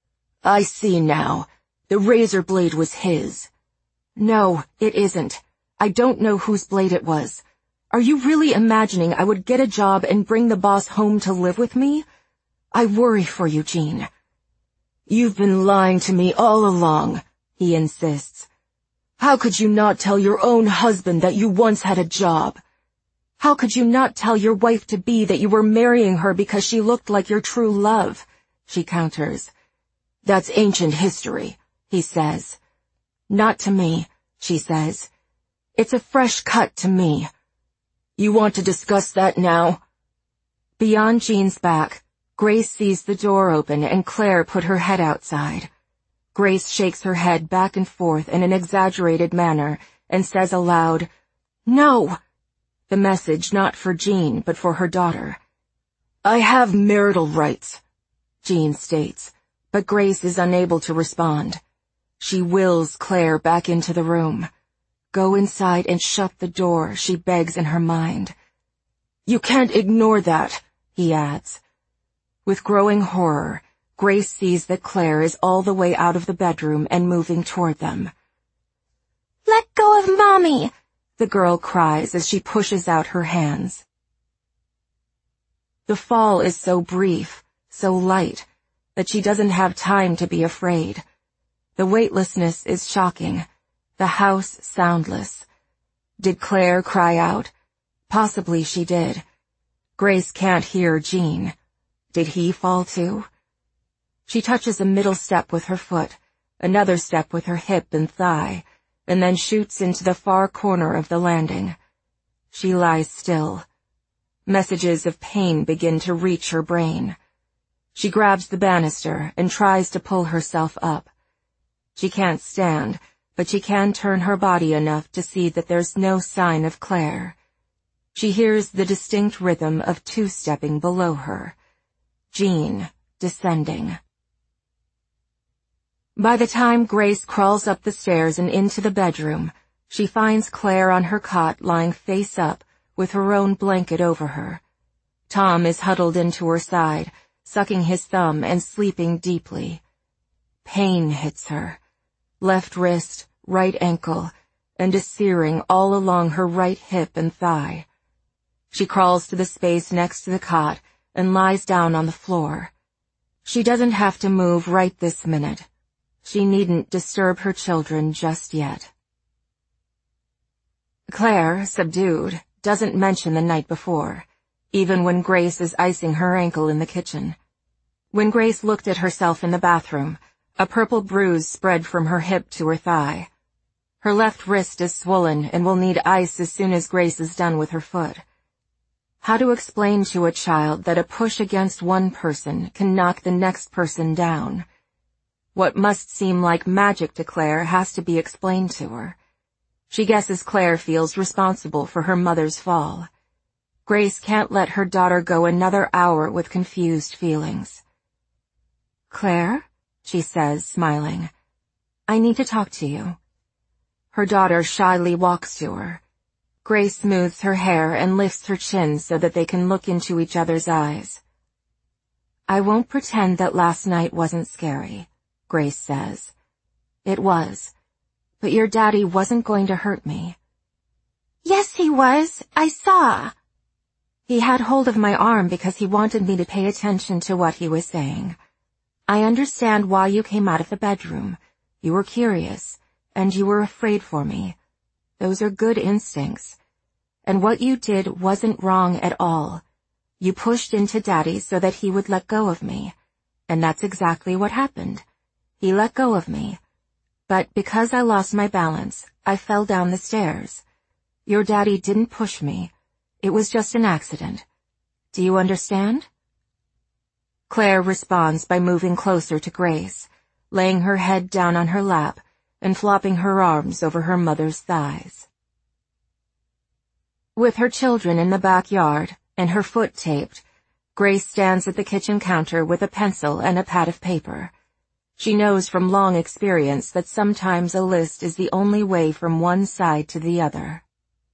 I see now. The razor blade was his. No, it isn't. I don't know whose blade it was. Are you really imagining I would get a job and bring the boss home to live with me? I worry for you, Jean. You've been lying to me all along, he insists. How could you not tell your own husband that you once had a job? How could you not tell your wife-to-be that you were marrying her because she looked like your true love? She counters. That's ancient history, he says. Not to me, she says. It's a fresh cut to me. You want to discuss that now? Beyond Jean's back, Grace sees the door open and Claire put her head outside. Grace shakes her head back and forth in an exaggerated manner and says aloud, No! The message not for Jean, but for her daughter. I have marital rights, Jean states, but Grace is unable to respond. She wills Claire back into the room. Go inside and shut the door, she begs in her mind. You can't ignore that, he adds. With growing horror, Grace sees that Claire is all the way out of the bedroom and moving toward them. Let go of Mommy, the girl cries as she pushes out her hands. The fall is so brief, so light, that she doesn't have time to be afraid. The weightlessness is shocking, the house soundless. Did Claire cry out? Possibly she did. Grace can't hear Jean. Did he fall too? She touches a middle step with her foot, another step with her hip and thigh, and then shoots into the far corner of the landing. She lies still. Messages of pain begin to reach her brain. She grabs the banister and tries to pull herself up. She can't stand, but she can turn her body enough to see that there's no sign of Claire. She hears the distinct rhythm of two-stepping below her. Jean, descending. By the time Grace crawls up the stairs and into the bedroom, she finds Claire on her cot lying face up, with her own blanket over her. Tom is huddled into her side, sucking his thumb and sleeping deeply. Pain hits her. Left wrist, right ankle, and a searing all along her right hip and thigh. She crawls to the space next to the cot and lies down on the floor. She doesn't have to move right this minute. She needn't disturb her children just yet. Claire, subdued, doesn't mention the night before, even when Grace is icing her ankle in the kitchen. When Grace looked at herself in the bathroom, a purple bruise spread from her hip to her thigh. Her left wrist is swollen and will need ice as soon as Grace is done with her foot. How to explain to a child that a push against one person can knock the next person down? What must seem like magic to Claire has to be explained to her. She guesses Claire feels responsible for her mother's fall. Grace can't let her daughter go another hour with confused feelings. "Claire," she says, smiling, "I need to talk to you." Her daughter shyly walks to her. Grace smooths her hair and lifts her chin so that they can look into each other's eyes. "I won't pretend that last night wasn't scary," Grace says. "It was. But your daddy wasn't going to hurt me." "Yes, he was. I saw." "He had hold of my arm because he wanted me to pay attention to what he was saying. I understand why you came out of the bedroom. You were curious, and you were afraid for me. Those are good instincts. And what you did wasn't wrong at all. You pushed into Daddy so that he would let go of me. And that's exactly what happened. He let go of me. But because I lost my balance, I fell down the stairs. Your daddy didn't push me. It was just an accident. Do you understand?" Claire responds by moving closer to Grace, laying her head down on her lap and flopping her arms over her mother's thighs. With her children in the backyard and her foot taped, Grace stands at the kitchen counter with a pencil and a pad of paper. She knows from long experience that sometimes a list is the only way from one side to the other.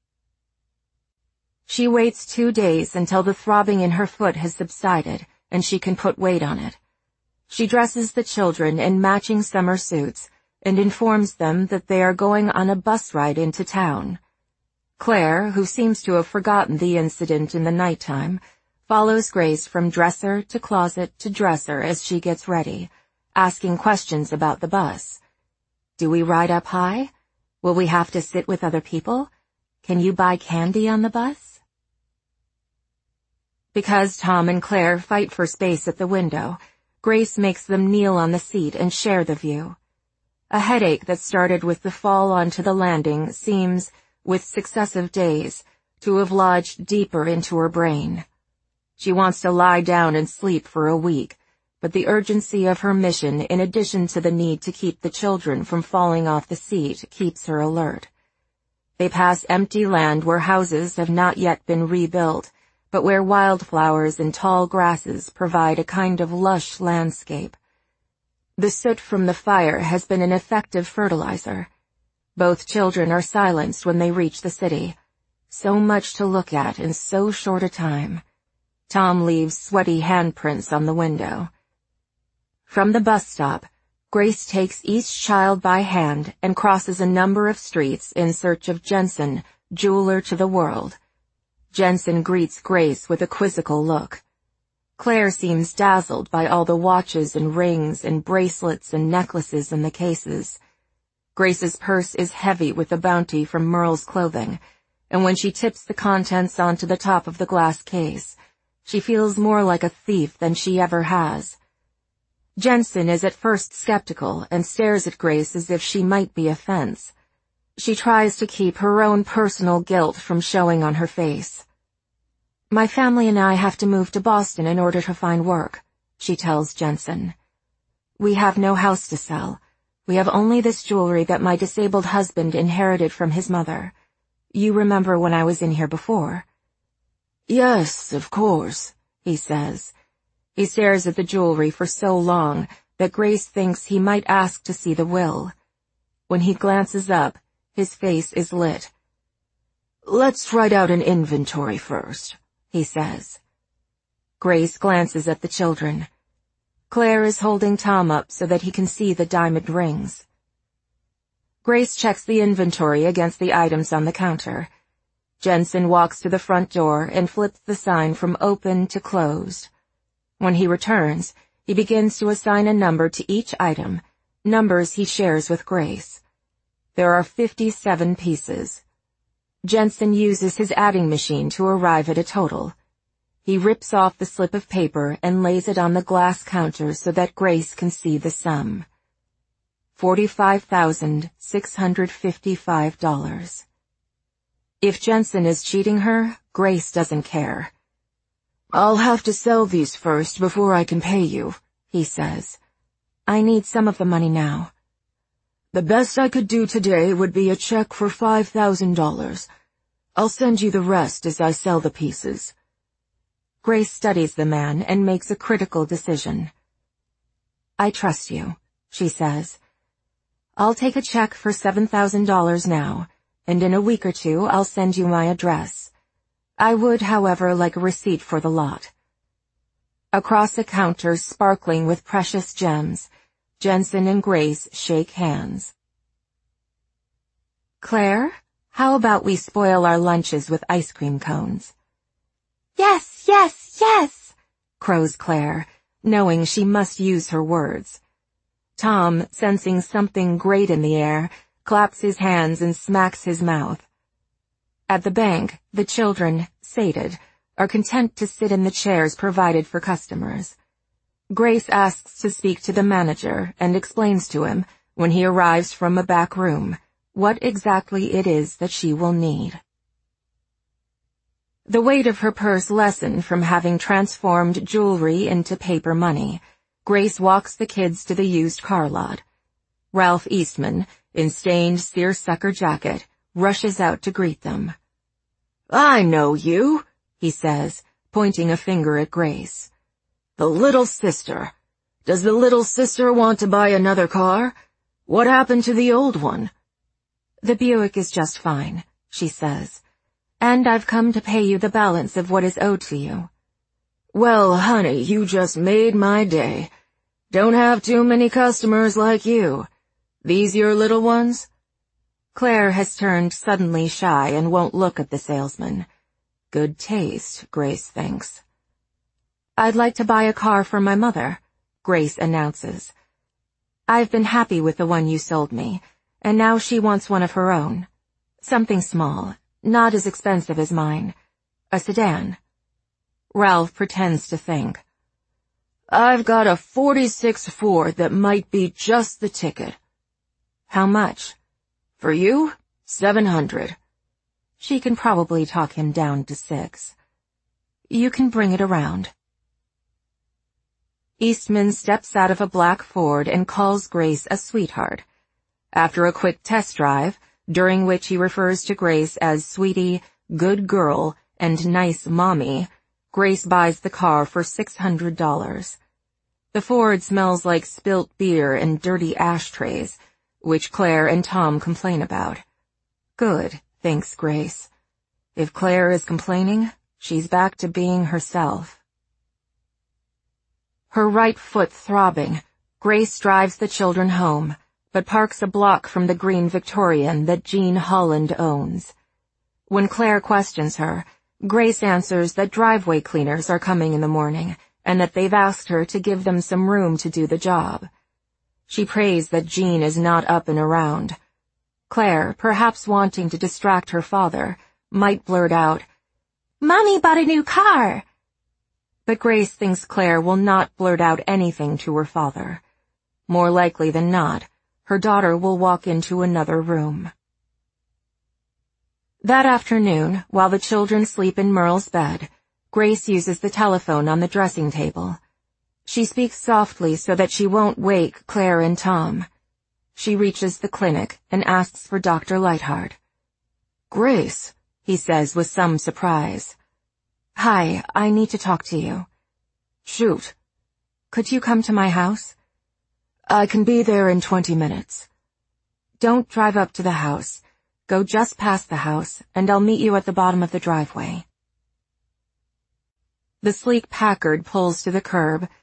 She waits two days until the throbbing in her foot has subsided and she can put weight on it. She dresses the children in matching summer suits and informs them that they are going on a bus ride into town. Claire, who seems to have forgotten the incident in the nighttime, follows Grace from dresser to closet to dresser as she gets ready, asking questions about the bus. Do we ride up high? Will we have to sit with other people? Can you buy candy on the bus? Because Tom and Claire fight for space at the window, Grace makes them kneel on the seat and share the view. A headache that started with the fall onto the landing seems, with successive days, to have lodged deeper into her brain. She wants to lie down and sleep for a week, but the urgency of her mission, in addition to the need to keep the children from falling off the seat, keeps her alert. They pass empty land where houses have not yet been rebuilt, but where wildflowers and tall grasses provide a kind of lush landscape. The soot from the fire has been an effective fertilizer. Both children are silenced when they reach the city. So much to look at in so short a time. Tom leaves sweaty handprints on the window. From the bus stop, Grace takes each child by hand and crosses a number of streets in search of Jensen, jeweler to the world. Jensen greets Grace with a quizzical look. Claire seems dazzled by all the watches and rings and bracelets and necklaces in the cases. Grace's purse is heavy with the bounty from Merle's clothing, and when she tips the contents onto the top of the glass case, she feels more like a thief than she ever has. Jensen is at first skeptical and stares at Grace as if she might be a fence. She tries to keep her own personal guilt from showing on her face. "My family and I have to move to Boston in order to find work," she tells Jensen. "We have no house to sell. We have only this jewelry that my disabled husband inherited from his mother. You remember when I was in here before?" "Yes, of course," he says. He stares at the jewelry for so long that Grace thinks he might ask to see the will. When he glances up, his face is lit. "Let's write out an inventory first," he says. Grace glances at the children. Claire is holding Tom up so that he can see the diamond rings. Grace checks the inventory against the items on the counter. Jensen walks to the front door and flips the sign from open to closed. When he returns, he begins to assign a number to each item, numbers he shares with Grace. There are fifty-seven pieces. Jensen uses his adding machine to arrive at a total. He rips off the slip of paper and lays it on the glass counter so that Grace can see the sum. forty-five thousand six hundred fifty-five dollars. If Jensen is cheating her, Grace doesn't care. "I'll have to sell these first before I can pay you," he says. "I need some of the money now." "The best I could do today would be a check for five thousand dollars. I'll send you the rest as I sell the pieces." Grace studies the man and makes a critical decision. "I trust you," she says. "I'll take a check for seven thousand dollars now, and in a week or two I'll send you my address. I would, however, like a receipt for the lot." Across a counter sparkling with precious gems, Jensen and Grace shake hands. "Claire, how about we spoil our lunches with ice cream cones?" Yes, yes, yes, crows Claire, knowing she must use her words. Tom, sensing something great in the air, claps his hands and smacks his mouth. At the bank, the children, sated, are content to sit in the chairs provided for customers. Grace asks to speak to the manager and explains to him, when he arrives from a back room, what exactly it is that she will need. The weight of her purse lessened from having transformed jewelry into paper money. Grace walks the kids to the used car lot. Ralph Eastman, in stained seersucker jacket, rushes out to greet them. "I know you," he says, pointing a finger at Grace. "The little sister. Does the little sister want to buy another car? What happened to the old one?" "The Buick is just fine," she says. "And I've come to pay you the balance of what is owed to you." "Well, honey, you just made my day. Don't have too many customers like you. These your little ones?" Claire has turned suddenly shy and won't look at the salesman. Good taste, Grace thinks. "I'd like to buy a car for my mother," Grace announces. "I've been happy with the one you sold me, and now she wants one of her own. Something small, not as expensive as mine. A sedan." Ralph pretends to think. "I've got a forty-six Ford that might be just the ticket." "How much?" "For you, seven hundred. She can probably talk him down to six. "You can bring it around." Eastman steps out of a black Ford and calls Grace a sweetheart. After a quick test drive, during which he refers to Grace as sweetie, good girl, and nice mommy, Grace buys the car for six hundred dollars. The Ford smells like spilt beer and dirty ashtrays, which Claire and Tom complain about. Good, thinks Grace. If Claire is complaining, she's back to being herself. Her right foot throbbing, Grace drives the children home, but parks a block from the green Victorian that Jean Holland owns. When Claire questions her, Grace answers that driveway cleaners are coming in the morning, and that they've asked her to give them some room to do the job. She prays that Jean is not up and around. Claire, perhaps wanting to distract her father, might blurt out, "Mommy bought a new car." But Grace thinks Claire will not blurt out anything to her father. More likely than not, her daughter will walk into another room. That afternoon, while the children sleep in Merle's bed, Grace uses the telephone on the dressing table. She speaks softly so that she won't wake Claire and Tom. She reaches the clinic and asks for Doctor Lightheart. "Grace," he says with some surprise. "Hi, I need to talk to you." "Shoot." "Could you come to my house?" "I can be there in twenty minutes. "Don't drive up to the house. Go just past the house, and I'll meet you at the bottom of the driveway." The sleek Packard pulls to the curb,